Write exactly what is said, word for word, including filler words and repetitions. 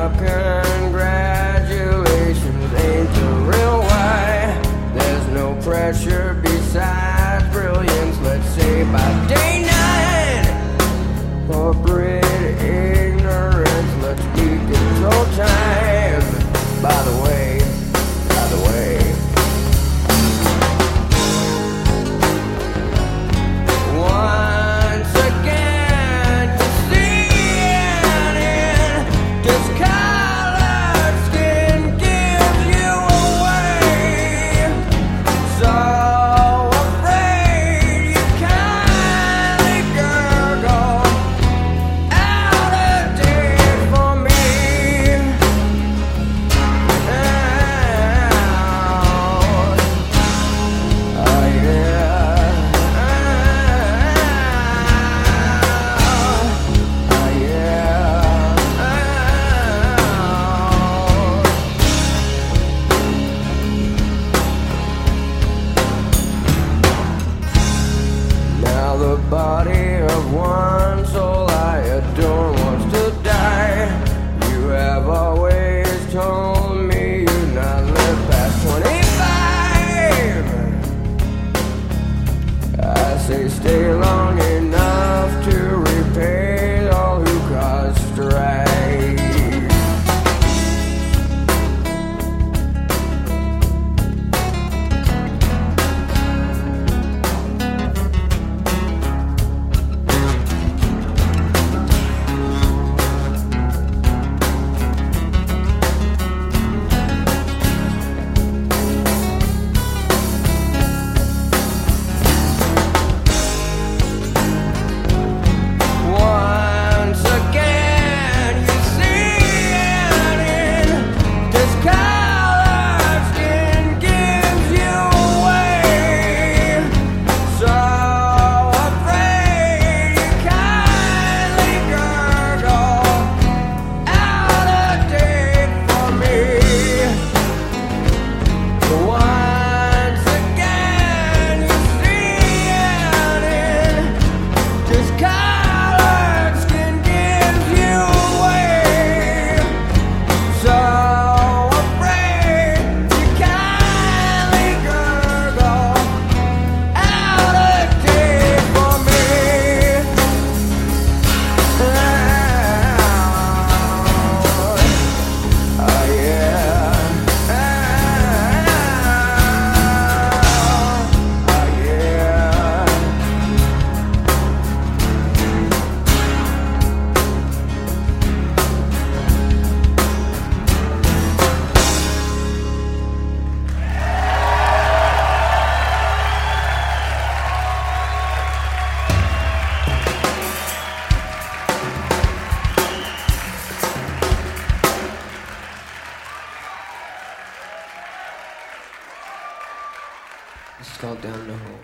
Well, congratulations ain't the real why. There's no pressure besides brilliance. Let's say by day nine, corporate ignorance. Let's keep control time. By the way, by the way. Once again, you see it in discolored skin gives you away. So afraid you kindly gurgle out a date for me. Oh, oh yeah. Now the body of one soul I adore wants to die. You have always told me you'd not live past twenty-five. I say stay long enough to repay all who caused strife. Once again, you see it in discolored skin gives you away. So afraid you kindly gurgle out a date for me. Once again, you see it in discolored skin gives you away. So afraid you kindly gurgle out a date for me. Oh, oh yeah. Oh, oh yeah. It's called Down the Hole.